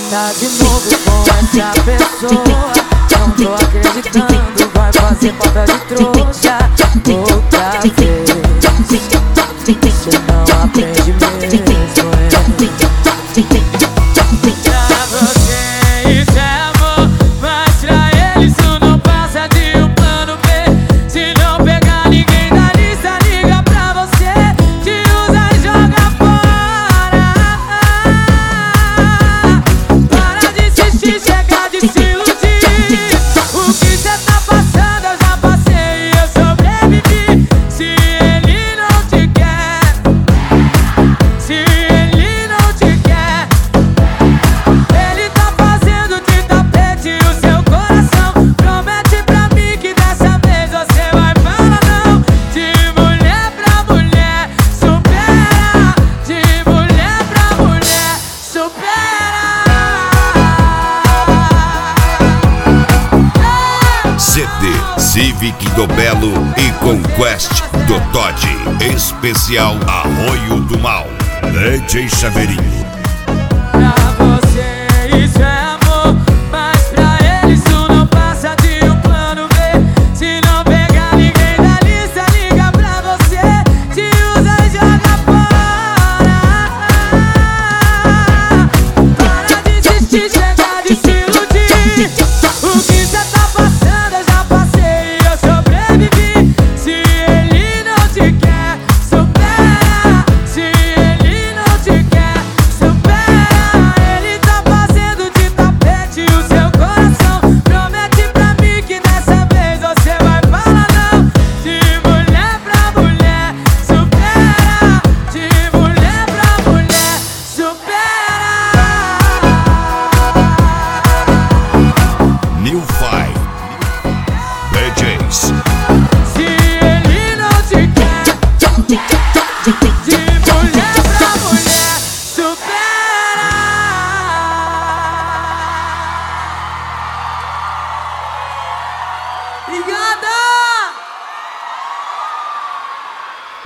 Tá de novo com essa pessoa, não tô acreditando, vai fazer falta de trouxa outra vez. Você não aprende mesmo, Pra você isso é amor, mas pra ele isso não passa de um plano B. Se não pegar ninguém da lista, liga pra você, te usa e joga fora. Para de insistir, chega de se iludir. O que cê tá passando eu já passei e eu sobrevivi. Se ele não te quer, se ele não te quer, ele tá fazendo de tapete o seu coração. Promete pra mim que dessa vez você vai falar não. De mulher pra mulher, supera. De mulher pra mulher, supera. CD Civic do Belo e Conquest do Todd. Especial Arroio do Mal. DJ Chaveirinho. Pra você isso é amor, mas pra ele isso não passa de um plano B. Se não pegar ninguém da lista, liga pra você, te usa e joga fora. Para de insistir, chega de se iludir. O que cê tá passando eu já passei e eu sobrevivi. Se ele não te quer, supera. Se ele não te quer, supera. Ele tá fazendo de tapete o seu coração. Promete pra mim que dessa vez você vai falar não. De mulher pra mulher, supera. De mulher pra mulher, supera. New Five DJs. Se ele não te quer,